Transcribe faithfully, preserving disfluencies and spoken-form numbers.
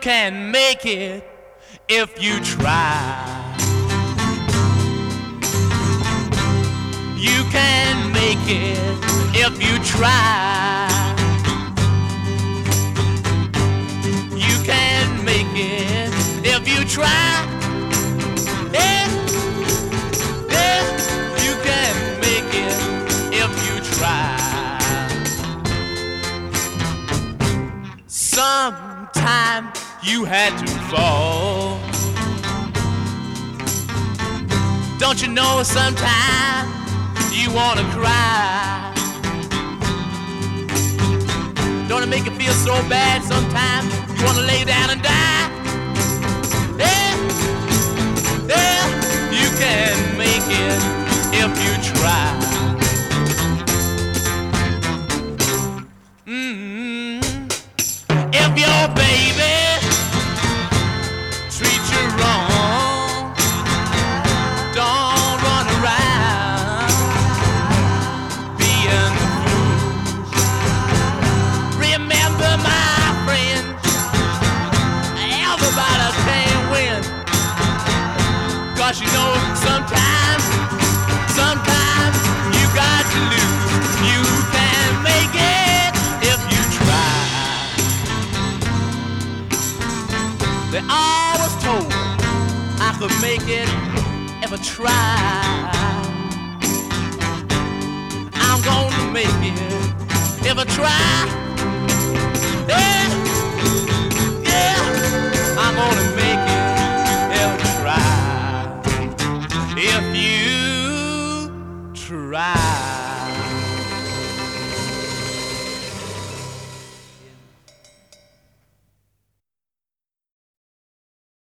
can make it if you try. You can make it if you try. You can make it if you try. Yeah, yeah, you can make it if you try. Sometime you had to fall. Don't you know sometimes you wanna cry? Don't it make you feel so bad sometimes you wanna lay down and die? Yeah, yeah, you can make it if you try. Mm-hmm. If your baby treats you wrong, don't run around being the fool. Remember, my friend, everybody can't win. 'Cause you know sometimes, sometimes you got to lose. You can make it if you try. They always told me I could make it if I try. I'm gonna make it if I try. Yeah.